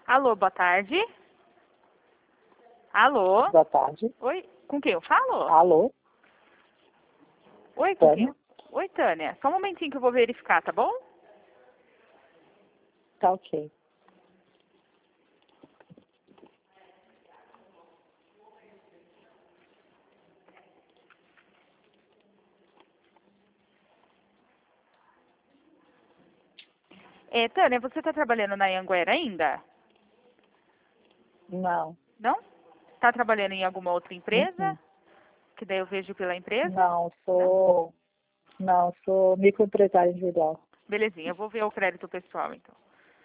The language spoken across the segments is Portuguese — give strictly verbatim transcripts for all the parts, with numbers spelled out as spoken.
Alô, boa tarde. Alô? Boa tarde. Oi, com quem eu falo? Alô? Oi, com quem? Tânia? Oi, Tânia. Só um momentinho que eu vou verificar, tá bom? Tá ok. É, Tânia, você está trabalhando na Anhanguera ainda? Não. Não? Está trabalhando em alguma outra empresa? Uhum. Que daí eu vejo pela empresa? Não, sou. Não, sou microempresária individual. Belezinha, eu vou ver o crédito pessoal, então.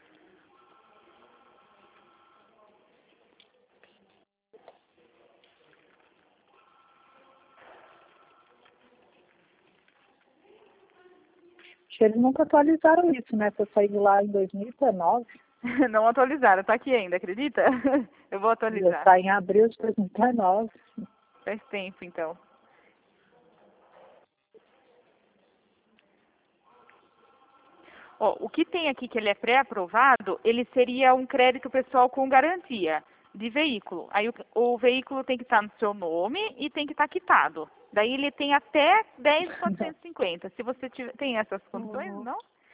Acho que eles nunca atualizaram isso, né? Que eu saí de lá em dois mil e dezenove. Não atualizaram, tá aqui ainda, acredita? Eu vou E eu atualizar. saí em abril de dois mil e dezenove. Faz tempo, então. Ó, o que tem aqui que ele é pré-aprovado, ele seria um crédito pessoal com garantia de veículo. Aí o, o veículo tem que estar no seu nome e tem que estar quitado. Daí ele tem até dez mil quatrocentos e cinquenta. Se você tiver, tem essas condições, Uhum. não?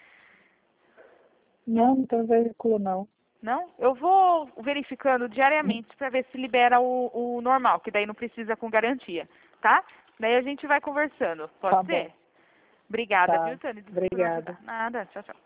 Não, não tem veículo, não. Não? Eu vou verificando diariamente para ver se libera o, o normal, que daí não precisa com garantia, tá? Daí a gente vai conversando. Pode Tá bom. ser? Obrigada, Tá. viu, Tânia? Desculpa não Obrigada. ajudar. Nada, tchau, tchau.